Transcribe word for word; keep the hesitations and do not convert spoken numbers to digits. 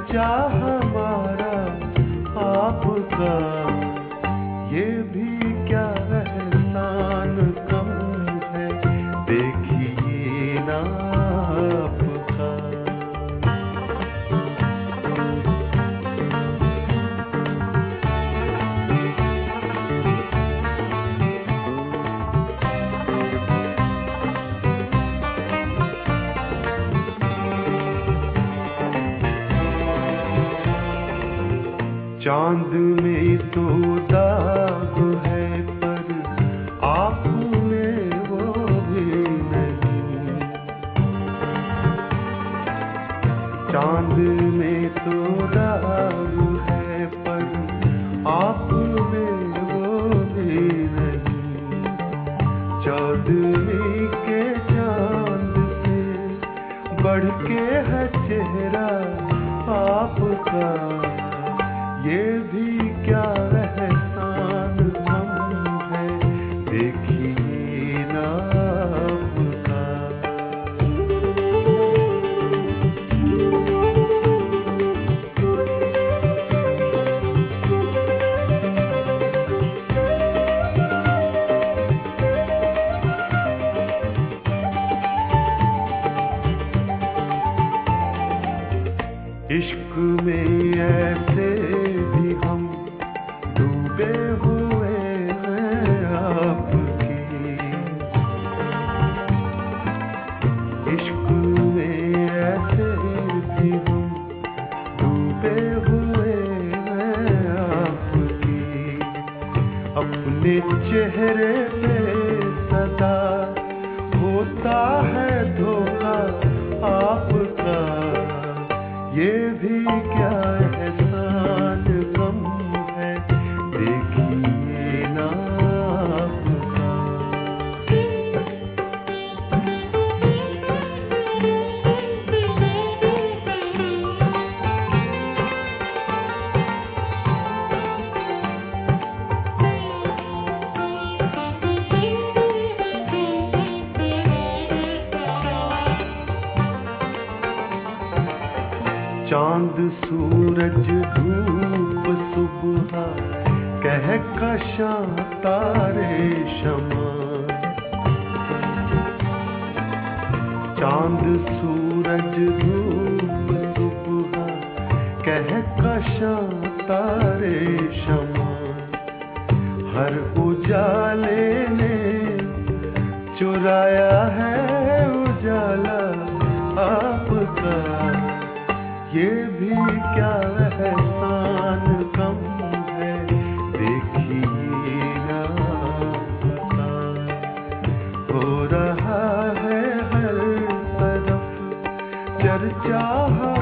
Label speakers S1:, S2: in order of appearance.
S1: चर्चा हमारा आपका, ये भी क्या एहसान कम है, देखिए ना आपका। चांद में तो दाग है पर आप में वो भी नहीं, चांद में तो दाग है पर आप में वो भी नहीं। चौदहवीं के चांद से बढ़ के है चेहरा आपका, ये भी क्या एहसान हम है, देखिए ना आपका। इश्क में ऐसे भी हम डूबे हुए हैं आपकी, इश्क में ऐसे भी हम डूबे हुए हैं आपकी। अपने चेहरे पे सदा होता है धोखा आपका, ये भी क्या एहसान कम है, देखिए ना आपका। चांद सूरज धूप सुबह कह कशां तारे शमा, चांद सूरज धूप सुबह कह कशां तारे शमा। हर उजाले ने चुराया है उजाला आपका, ये भी क्या एहसान कम है, देखिए ना आपका। हो रहा है हर तरफ चर्चा